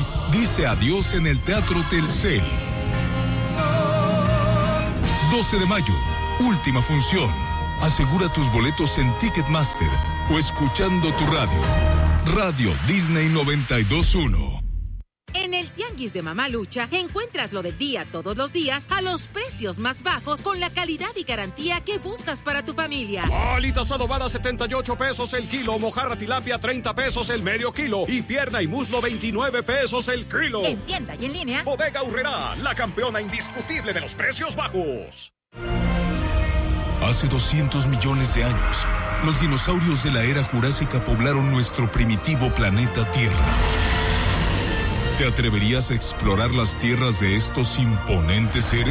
dice adiós en el Teatro Telcel. 12 de mayo, última función. Asegura tus boletos en Ticketmaster o escuchando tu radio. Radio Disney 92.1. En el Tianguis de Mamalucha encuentras lo del día todos los días a los precios más bajos con la calidad y garantía que buscas para tu familia. Alitas adobadas 78 pesos el kilo, mojarra tilapia 30 pesos el medio kilo y pierna y muslo 29 pesos el kilo. En tienda y en línea. Bodega Aurrerá, la campeona indiscutible de los precios bajos. Hace 200 millones de años, los dinosaurios de la era jurásica poblaron nuestro primitivo planeta Tierra. ¿Te atreverías a explorar las tierras de estos imponentes seres?